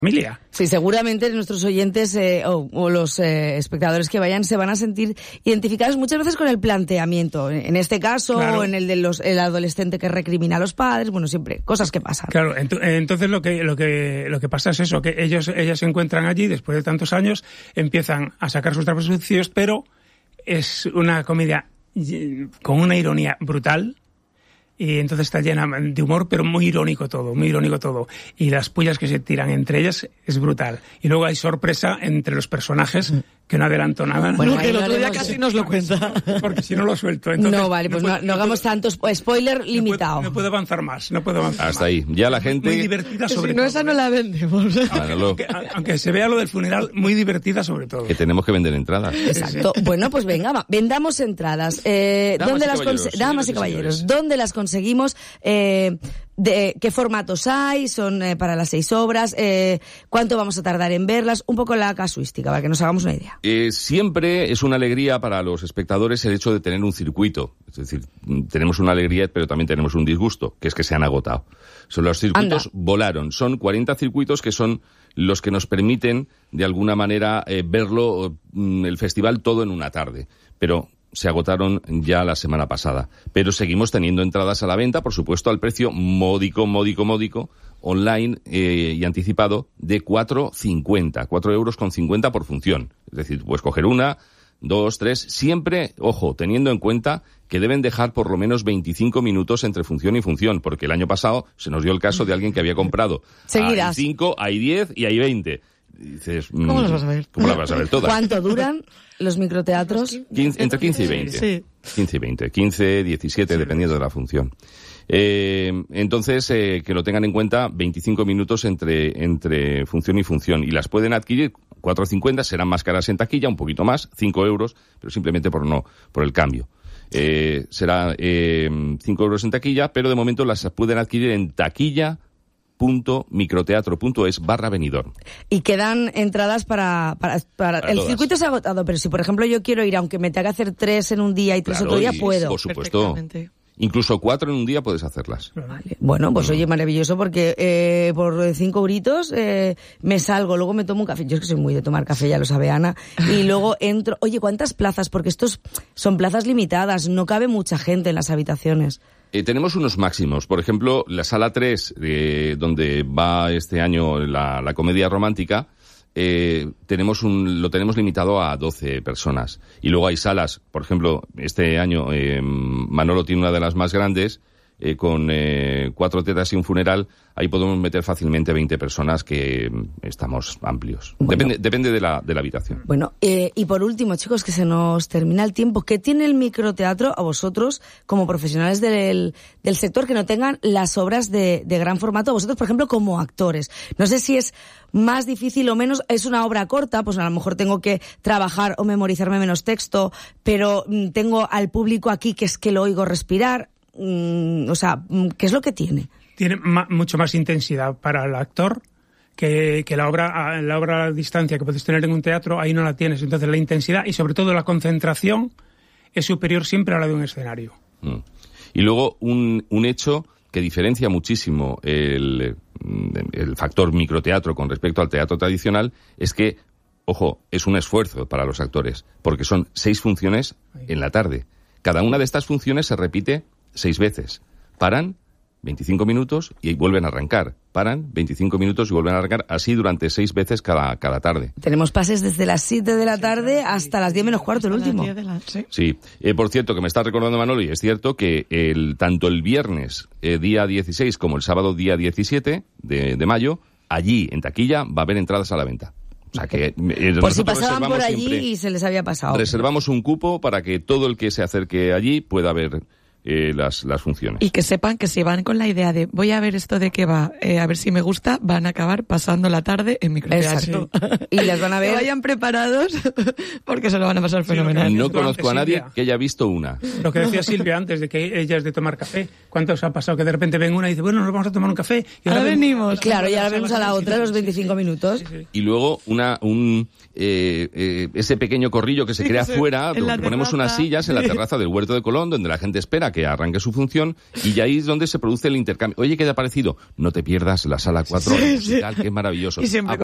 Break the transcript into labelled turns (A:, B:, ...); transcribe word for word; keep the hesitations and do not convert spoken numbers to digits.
A: familia.
B: Sí, seguramente nuestros oyentes eh, o, o los eh, espectadores que vayan se van a sentir identificados muchas veces con el planteamiento. En este caso, claro. en el de los el adolescente que recrimina a los padres, bueno, siempre cosas que pasan.
A: Claro, ent- entonces lo que lo que lo que pasa es eso, que ellos ellas se encuentran allí después de tantos años, empiezan a sacar sus trapos sucios, pero es una comedia con una ironía brutal. Y entonces está llena de humor, pero muy irónico todo, muy irónico todo. Y las pullas que se tiran entre ellas es brutal. Y luego hay sorpresa entre los personajes, que no adelanto nada.
C: Bueno, que el otro día casi nos lo cuenta.
A: Porque si no lo suelto. Entonces,
B: no, vale, pues no, puedo, no, no hagamos puedo, tantos spoiler limitado.
A: No puedo, no puedo avanzar más, no puedo avanzar
D: Hasta
A: más.
D: ahí. Ya la gente...
A: Muy divertida sobre
C: si no,
A: todo.
C: esa no la vendemos.
A: Ah, no lo... aunque, aunque se vea lo del funeral, muy divertida sobre todo.
D: Que tenemos que vender entradas.
B: Exacto. Bueno, pues venga, va, vendamos entradas. Eh,
D: Damas
B: ¿dónde
D: y
B: las
D: caballeros,
B: conse- Damas y caballeros,
D: señores.
B: ¿dónde las conseguimos? Eh, de, ¿Qué formatos hay? ¿Son eh, para las seis obras? Eh, ¿Cuánto vamos a tardar en verlas? Un poco la casuística, para que nos hagamos una idea.
D: Eh, siempre es una alegría para los espectadores el hecho de tener un circuito. Es decir, tenemos una alegría, pero también tenemos un disgusto, que es que se han agotado. Son los circuitos
B: Anda.
D: volaron. Son cuarenta circuitos que son los que nos permiten, de alguna manera, eh, verlo, mm, el festival todo en una tarde. Pero se agotaron ya la semana pasada. Pero seguimos teniendo entradas a la venta, por supuesto, al precio módico, módico, módico, online eh, y anticipado de cuatro cincuenta, cuatro euros con cincuenta por función. Es decir, puedes coger una, dos, tres, siempre, ojo, teniendo en cuenta que deben dejar por lo menos veinticinco minutos entre función y función, porque el año pasado se nos dio el caso de alguien que había comprado.
B: Seguidas.
D: Hay cinco, hay diez y hay veinte. Y dices,
C: ¿Cómo
D: mm,
C: las vas a ver?
D: ¿Cómo las vas a ver todas?
B: ¿Cuánto duran los microteatros?
D: quince, entre quince y veinte.
C: Sí.
D: quince y veinte. quince, diecisiete, sí, dependiendo de la función. Eh, entonces, eh, que lo tengan en cuenta, veinticinco minutos entre, entre función y función. Y las pueden adquirir cuatro cincuenta, serán más caras en taquilla, un poquito más, cinco euros, pero simplemente por no, por el cambio. Eh, será eh, cinco euros en taquilla, pero de momento las pueden adquirir en taquilla punto microteatro punto es barra Benidorm.
B: Y quedan entradas para... para, para,
D: Para
B: el
D: todas.
B: circuito se ha agotado, pero si por ejemplo yo quiero ir, aunque me tenga que hacer tres en un día y tres
D: Claro,
B: otro día,
D: y,
B: puedo.
D: Por supuesto. Incluso cuatro en un día puedes hacerlas.
B: Vale. Bueno, pues oye, maravilloso, porque eh, por cinco euritos eh, me salgo, luego me tomo un café. Yo es que soy muy de tomar café, ya lo sabe Ana. Y luego entro... Oye, ¿cuántas plazas? Porque estos son plazas limitadas, no cabe mucha gente en las habitaciones.
D: Eh, tenemos unos máximos. Por ejemplo, la sala tres, eh, donde va este año la, la comedia romántica, eh, tenemos un, lo tenemos limitado a doce personas. Y luego hay salas, por ejemplo, este año eh, Manolo tiene una de las más grandes, eh, con eh, cuatro tetas y un funeral. Ahí podemos meter fácilmente veinte personas, que mm, estamos amplios.
B: Bueno.
D: Depende, depende de la, de la habitación.
B: Bueno, eh, y por último, chicos, que se nos termina el tiempo. ¿Qué tiene el microteatro a vosotros, como profesionales del, del sector, que no tengan las obras de, de gran formato? A vosotros, por ejemplo, como actores. No sé si es más difícil o menos. Es una obra corta, pues a lo mejor tengo que trabajar o memorizarme menos texto, pero mm, tengo al público aquí que es que lo oigo respirar. Mm, o sea, ¿qué es lo que tiene?
A: Tiene ma- mucho más intensidad para el actor que, que la obra a, la obra a distancia que puedes tener en un teatro, ahí no la tienes. Entonces la intensidad y sobre todo la concentración es superior siempre a la de un escenario.
D: Mm. Y luego un, un hecho que diferencia muchísimo el, el factor microteatro con respecto al teatro tradicional es que, ojo, es un esfuerzo para los actores, porque son seis funciones en la tarde. Cada una de estas funciones se repite seis veces. Paran veinticinco minutos y vuelven a arrancar. Paran veinticinco minutos y vuelven a arrancar, así durante seis veces cada, cada tarde.
B: Tenemos pases desde las siete de la tarde hasta las diez menos cuarto, el último.
C: La, sí.
D: Sí. Eh, por cierto, que me está recordando Manolo, y es cierto que el, tanto el viernes eh, día dieciséis como el sábado día diecisiete de, de mayo, allí en taquilla va a haber entradas a la venta. O sea que eh,
B: por si pasaban por allí
D: siempre,
B: y se les había pasado.
D: Reservamos un cupo para que todo el que se acerque allí pueda ver eh, las, las funciones.
C: Y que sepan que si van con la idea de voy a ver esto de qué va, eh, a ver si me gusta, van a acabar pasando la tarde en microteatro.
B: Y las van a ver.
C: Que vayan preparados porque se lo van a pasar fenomenal.
D: No
A: Silvia,
D: conozco a nadie
A: Silvia.
D: que haya visto una.
A: Lo que decía Silvia antes, de que ella es de tomar café. ¿Cuántos ha pasado que de repente ven una y dice, bueno, nos vamos a tomar un café? Y
C: Ahora venimos.
B: Claro, y ahora vemos a la otra los veinticinco minutos.
A: Sí, sí.
D: Y luego una un eh, eh, ese pequeño corrillo que se
C: Sí,
D: crea
C: que se-
D: fuera,
C: en la
D: donde ponemos
C: terraza.
D: unas sillas en la
C: Sí.
D: terraza del Huerto de Colón, donde la gente espera a que arranque su función y ahí es donde se produce el intercambio. Oye, ¿qué te ha parecido? No te pierdas la sala cuatro
C: Sí,
D: musical,
C: sí.
D: que es maravilloso.
C: Y siempre
D: Ah,